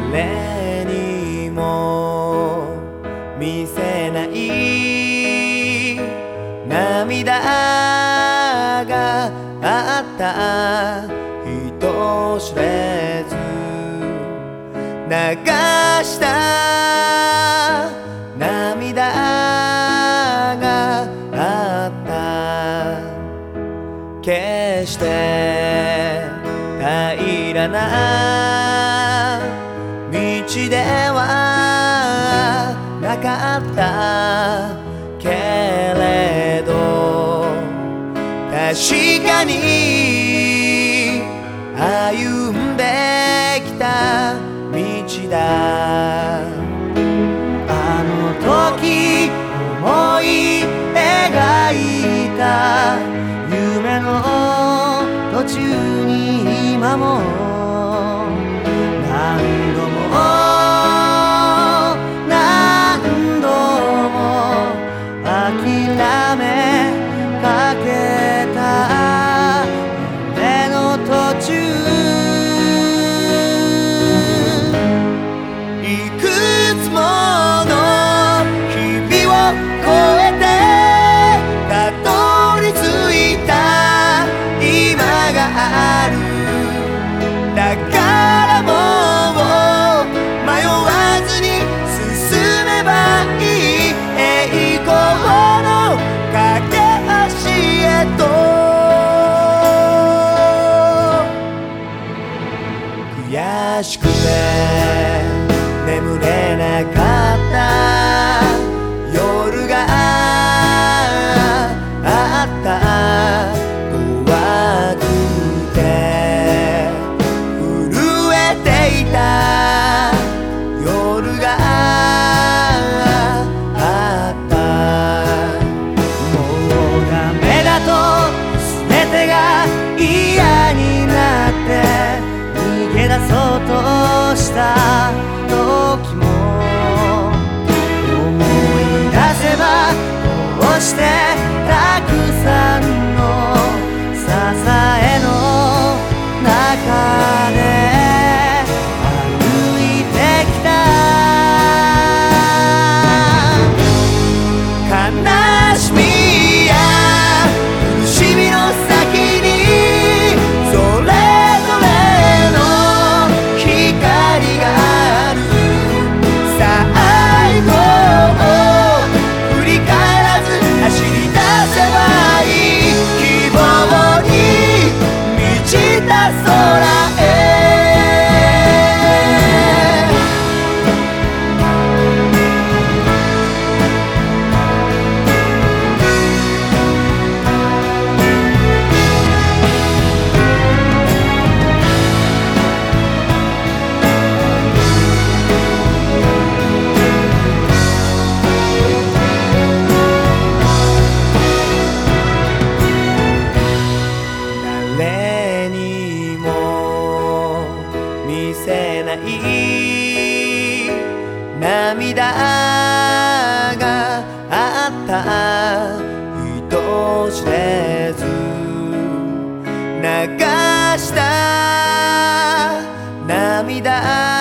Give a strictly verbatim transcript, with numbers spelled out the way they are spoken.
誰にも見せない涙があった人知れず流した涙があった決して平らな道ではなかったけれど確かに歩んできた道だあの時思い描いた夢の途中に今も何度も何度も諦めかけた夢の途中いくつもの日々を越えてたどり着いた今があるだからもう迷わずに進めばいい栄光の架け橋へと悔しくて眠れなかった夜があった怖くて震えていた夜があったもうダメだと全てが嫌になって逃げ出そうとした時も思い出せばこうしてたくさんの支えの中で歩いてきた悲しみや苦しみの先にそれぞれの光がある最後を振り返らず走り出せばいい希望に満ちた空へ誰にも見せない涙があった人知れず流した涙